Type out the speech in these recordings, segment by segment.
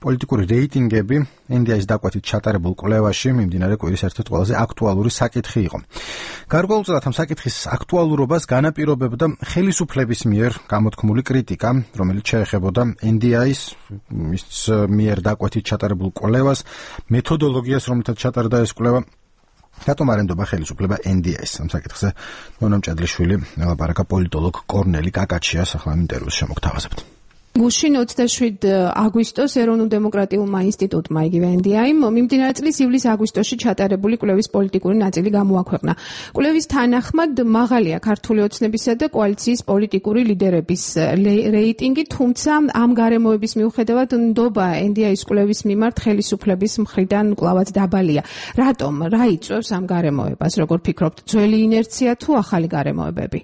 პოლიტიკური რეიტინგები NDI-ის დაკვეთით ჩატარებულ კვლევაში მიმდინარე კვირის ერთ-ერთი ყველაზე აქტუალური საკითხი იყო. გარკვეულწილად ამ საკითხის აქტუალურობას განაპირობებდა ხელისუფლების მიერ გამოთქმული კრიტიკა, რომელიც შეეხებოდა NDI-ის მის მიერ დაკვეთით ჩატარებულ კვლევას, მეთოდოლოგიას, რომელთაც ჩატარდა ეს კვლევა. რატომ არ ენდობა ხელისუფლება NDI-ს? ამ საკითხზე ნონა მჭედლიშვილი ელაპარაკა პოლიტოლოგ კორნელი კაკაჩიას ახლა ინტერვიუს შემოგთავაზებთ. გუშინ 27 აგვისტოს ეროვნულ დემოკრატიულმა ინსტიტუტმა იგივე NDI-მ მიმდინარე წლის ივლის-აგვისტოში ჩატარებული კვლევის პოლიტიკური ნაწილი გამოაქვეყნა. კვლევის თანახმად მაღალია ქართული ოცნებისა და კოალიციის პოლიტიკური ლიდერების რეიტინგი, თუმცა ამ გარემოების მიუხედავად ნდობა NDI-ის კვლევის მიმართ ხელისუფლების მხრიდან კვლავაც დაბალია. რატომ? რა იწვევს ამ გარემოებას? როგორ ფიქრობთ, ძველი ინერცია თუ ახალი გარემოებები?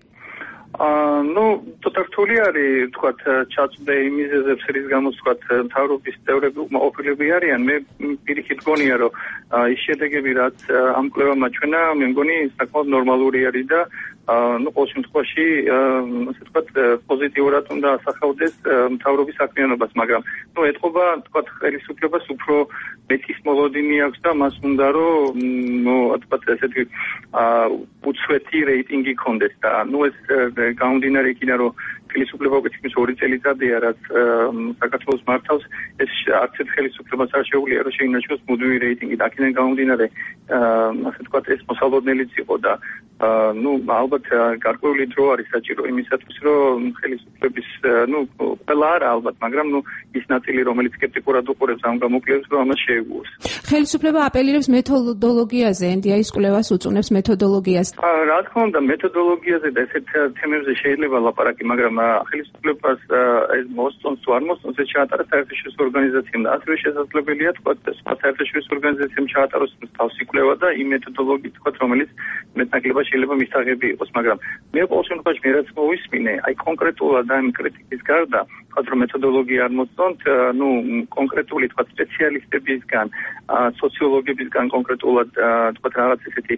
ცოტა რთული არის, თქვათ, ჩაწვდე იმ მიზეზებს, რის გამოც, თქვათ, მთავრობის წევრები უკმაყოფილები არიან. მე პირიქით მგონია, რომ ის შედეგები, რაც ამ კვლევამ აჩვენა, მე მგონი საკმაოდ ნორმალური არის და ყოველ შემთხვევაში, ასე ვთქვათ, პოზიტიურად უნდა ასახავდეს მთავრობის საქმიანობას, მაგრამ ეთყობა, თქვათ, ხელისუფლებას უფრო მეტის მოლოდინი აქვს და მას უნდა, რომ თქვათ, ესეთი უცვლელი რეიტინგი ქონდეს და ეს გამომდინარე იქიდან, რომ ხელისუფლება თითქმის 2 წელიწადია, რაც საქართველოს მართავს, ეს არც ერთ ხელისუფლებას არ შეუძლია, რომ შეინარჩუნოს მუდმივი რეიტინგი. აქედან გამომდინარე, ასე ვთქვათ, ეს მოსალოდნელიც იყო და ალბათ გარკვეული დრო არის საჭირო იმისათვის, რომ ხელისუფლების, ყველა არა ალბათ, მაგრამ ის ნაწილი, რომელიც სკეპტიკურად უყურებს ამ გამოკვლევებს, რომ ამას შეეგუოს. ხელისუფლება აპელირებს მეთოდოლოგიაზე, NDI-ის კვლევას უწუნებს მეთოდოლოგიას. რა თქმა უნდა, მეთოდოლოგიაზე და ესეთ თემებზე შეიძლება ლაპარაკი, მაგრამ ხელისუფლებას ეს მოსწონს თუ არ მოსწონს, ეს ჩაატარა საერთაშორისო ორგანიზაციამ და ასევე შესაძლებელია, თქვათ, სხვა საერთაშორისო ორგანიზაციამ ჩაატაროს თავისი კვლევა და იმ მეთოდოლოგიით, თქვათ, რომელიც მეტნაკლებად შეიძლება მისაღები იყოს, მაგრამ მე ყოველ შემთხვევაში მე რაც მოვისმინე, აი კონკრეტულად ამ კრიტიკის გარდა, თქვათ, რომ მეთოდოლოგია არ მოსწონთ, კონკრეტული, თქვათ, სპეციალისტებისგან, სოციოლოგებისგან კონკრეტულად, თქვათ, რაღაც ესეთი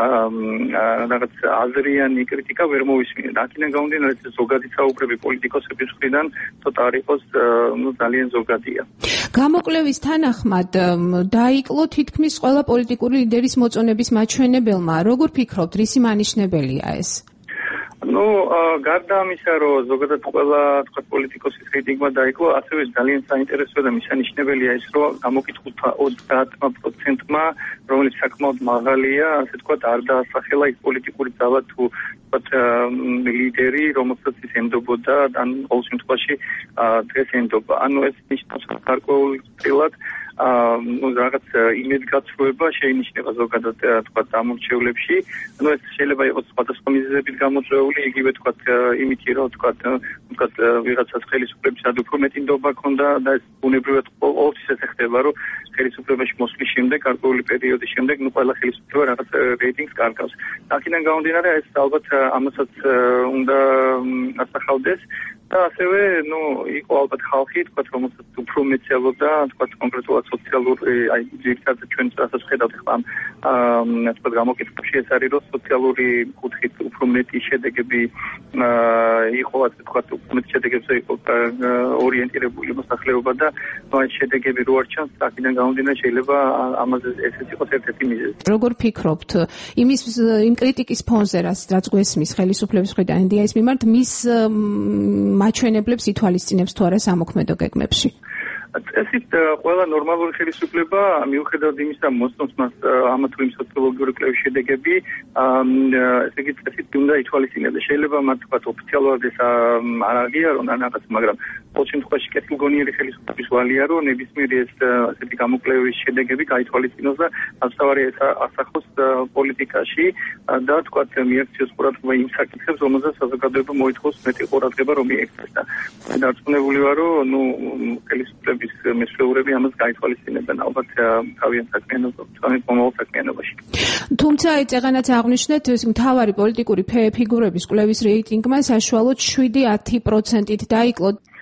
რაღაც აზრიანი კრიტიკა ვერ მოვისმინე. აქედან გამომდინარე, ზოგადი საუბრები პოლიტიკოსების მხრიდან ცოტა არ იყოს, ძალიან ზოგადია. გამოკვლევის თანახმად დაიკლო თითქმის ყველა პოლიტიკური ლიდერის მოწონების მაჩვენებელმა. როგორ ფიქრობთ, რისი მანიშნებელია ეს? გარდა ამისა, რომ ზოგადად ყველა, თქვათ, პოლიტიკოსის რეიტინგმა დაიკლო, ასევე ძალიან საინტერესო და მისანიშნებელია ის, რომ გამოკითხულთა 30%-მა, რომელიც საკმაოდ მაღალია, ასე ვთქვათ, არ დაასახელა ის პოლიტიკური ძალა თუ, თქვათ, ლიდერი, რომელსაც ის ემდობოდა, ან ყოველ შემთხვევაში დღეს ემდობა. ეს ნიშნავს გარკვეულწილად რაღაც იმედგაცრუება შეინიშნება ზოგადად, თქვათ, ამორჩევლებში. ეს შეიძლება იყოს სხვადასხვა მიზეზებით გამოწვეული, იგივე, თქვათ, იმითი, რომ, თქვათ, ვიღაცას ხელისუფლებისად უფრო მეტი ნდობა ჰქონდა და ეს ბუნებრივად ყოველთვის ესე ხდება, რომ ხელისუფლებაში მოსვლის შემდეგ, გარკვეული პერიოდის შემდეგ, ყველა ხელისუფლება რაღაც რეიტინგს კარგავს. აქედან გამომდინარე, ეს ალბათ ამასაც უნდა ასახავდეს. და ასევე, იყო ალბათ ხალხი, თქვათ, რომელსაც უფრო მეცელოდა, თქვათ, კონკრეტულად სოციალური, აი, ძირითადად ჩვენ რასაც ვხედავთ ახლა თქვათ, გამოკითხებში ეს არის, რომ სოციალური კუთხით უფრო მეტი შედეგები იყო, ასე თქვათ, უფრო მეტი შედეგებზე იყო ორიენტირებული მოსახლეობა და ეს შედეგები რო არ ჩანს, აქედან გამომდინარე შეიძლება ამაზე ესეც იყოს ერთ-ერთი მიზეზი. როგორ ფიქრობთ, იმ კრიტიკის ფონზე, რაც გვესმის ხელისუფლების მხრიდან NDI-ის მიმართ, მის მაჩვენებლებს ითვალისწინებს თუ არა სამოქმედო გეგმებში? წესით ყველა ნორმალური ხელისუფლება მიუხედავად იმისა, მოსწონს მას ამა თუ იმ სოციოლოგიური კვლევის შედეგები, ესე იგი წესით უნდა ითვალისწინებდეს. შეიძლება მათ თქვათ ოფიციალურად ეს არ აღიარონ ან რაღაც, მაგრამ ყოველ შემთხვევაში კეთილგონიერი ხელისუფლების ვალია, რომ ნებისმიერი ეს ასეთი გამოკვლევის შედეგები გაითვალისწინოს და ამსავარი ეს ასახოს პოლიტიკაში და თქვათ მიაქციოს ყურადღება იმ საკითხებს, რომელზეც საზოგადოება მოითხოვს მეტი ყურადღება რომ მიექცეს და დარწმუნებული ვარ, რომ ხელისუფლების მესვეურები ამას გაითვალისწინებენ ალბათ თავიანთ საქმიანობაში. თუმცა წეგანაც აღნიშნეთ, მთავარი პოლიტიკური ფიგურების კვლევის რეიტინგმა საშუალოდ 7-10%-ით დაიკლო.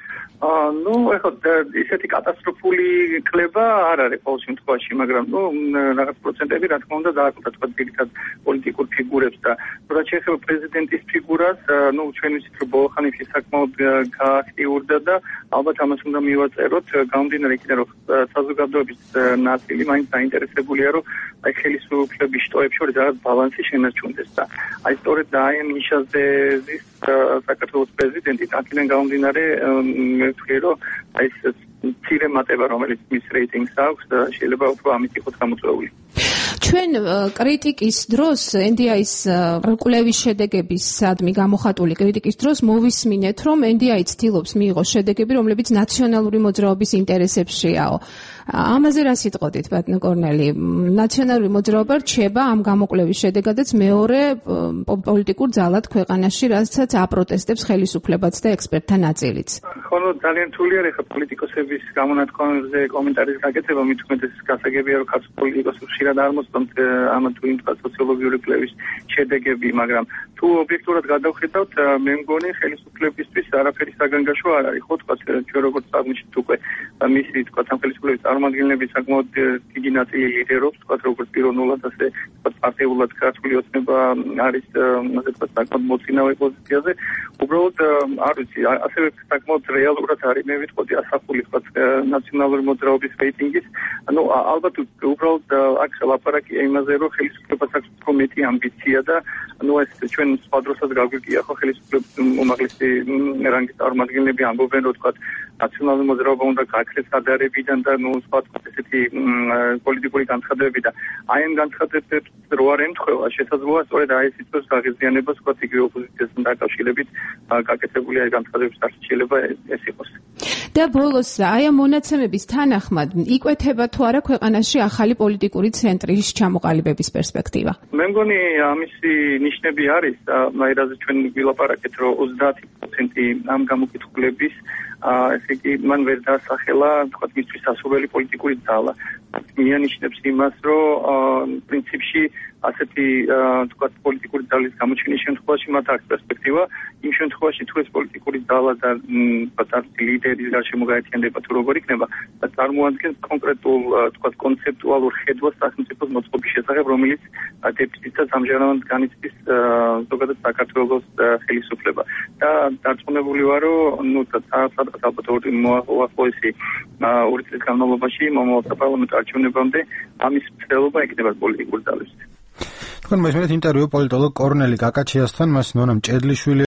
ეხლა ისეთი კატასტროფული კლება არ არის ყოველ შემთხვევაში, მაგრამ რაღაც პროცენტები რა თქმა უნდა დააკვირდა თქვა ძირითად პოლიტიკურ ფიგურებს და რაც შეეხება პრეზიდენტის ფიგურას, ჩვენ ვიცით რომ ბოლო ხანებში საკმაოდ გააქტიურდა და ალბათ ამას უნდა მივაწეროთ, გამომდინარე იქიდან რომ საზოგადოების ნაწილი მაინც დაინტერესებულია რომ აი ხელისუფლების შტოებს შორის რაღაც ბალანსი შენარჩუნდეს და აი სწორედ აი ამ ნიშანზე ზის საქართველოს პრეზიდენტი აქედან გამომდინარე ვთქვი რომ აი ეს მცირე მატება რომელიც მის რეიტინგს აქვს და შეიძლება უფრო ამით იყოს გამოწვეული. ჩვენ კრიტიკის დროს NDI-ის კვლევის შედეგებისადმი გამოხატული კრიტიკის დროს მოვისმინეთ, რომ NDI ცდილობს მიიღოს შედეგები, რომლებიც ნაციონალური მოძრაობის ინტერესებშიაო. ამაზე რა სიტყოდით, ბატონო კორნელი? ნაციონალური მოძრაობა რჩება ამ გამოკვლევის შედეგადაც მეორე პოლიტიკურ ძალად ქვეყანაში, რასაც აპროტესტებს ხელისუფლებაც და ექსპერტთა ნაწილიც. ხო, ძალიან რთულია ხა პოლიტიკოსების გამონათქვამებზე კომენტარის გაკეთება, მით უმეტეს გასაგებია რომ ქართულ პოლიტიკოსებს ხშირად არ მოსწონთ ამ თუ იმ სოციოლოგიური კვლევის შედეგები, მაგრამ თუ ობიექტურად გადავხედავთ, მე მგონი ხელისუფლებისთვის არაფერი საგანგაშო არ არის, ხო თქვა ჩვენ როგორც აღმოჩნდით უკვე მისი თქვა ხელისუფლების წარმომადგენლები საკმაოდ დიდი ნაწილი ლიდერობს, თქვა როგორც პიროვნულად, ასე თქვა პარტიულად ქართული ოცნება არის ასე თქვა საკმაოდ მოწინავე პოზიციაზე. უბრალოდ არ ვიცი, ასევე საკმაოდ რეალურად არის მე ვიტყოდი ასახული თქვა ნაციონალური მოძრაობის რეიტინგის. ალბათ უბრალოდ აქ ლაპარაკია იმაზე, რომ ხელისუფლებას აქვს უფრო მეტი ამბიცია და ეს ჩვენ სხვა დროსაც გაგვიგია ხო ხელისუფლების უმაღლესი რანგის წარმომადგენლები ამბობენ რომ თქვა ნაციონალური მოძრაობა უნდა გააქრეს ადარებიდან და სხვა ესეთი პოლიტიკური განცხადებები და აი ამ განცხადებებს რო არ ემთხვევა შესაძლოა სწორედ აი ეს იწვევს გაღიზიანებას თქვა იგივე ოპოზიციასთან დაკავშირებით გაკეთებული აი განცხადებების არც შეიძლება ეს იყოს. და ბოლოს აი ამ მონაცემების თანახმად იკვეთება თუ არა ქვეყანაში ახალი პოლიტიკური ცენტრის ჩამოყალიბების პერსპექტივა? მე მგონი ამისი ნიშნები არის, აი რაზე ჩვენ ვილაპარაკეთ რომ 30% ამ გამოკითხულების ესე იგი მან ვერ დაასახელა თქვა მისთვის ასურველი პოლიტიკური ძალა. მიანიშნებს იმას რომ პრინციპში ასეთი თქვა პოლიტიკური ძალის გამოჩენის შემთხვევაში მათ აქვს პერსპექტივა, იმ შემთხვევაში თუ ეს პოლიტიკური ძალა და ლიდერის გარშემო გაერთიანდება თუ როგორ იქნება და წარმოადგენს კონკრეტულ თქვა კონცეპტუალურ ხედვას სახელმწიფოს მოწყობის შესახებ, რომელიც დეფიციტს ამჟამად განიცდის ზოგადად საქართველოს ხელისუფლება. და დარწმუნებული ვარ რომ ალბათ უახლოესი 2 წლის განმავლობაში მომავალ საპარლამენტო არჩევნებამდე ამის მცდელობა იქნება პოლიტიკური ძალისთვის. თქვენ მოისმენთ ინტერვიუ პოლიტოლოგ კორნელი კაკაჩიასთან, მას ნონა მჭედლიშვილი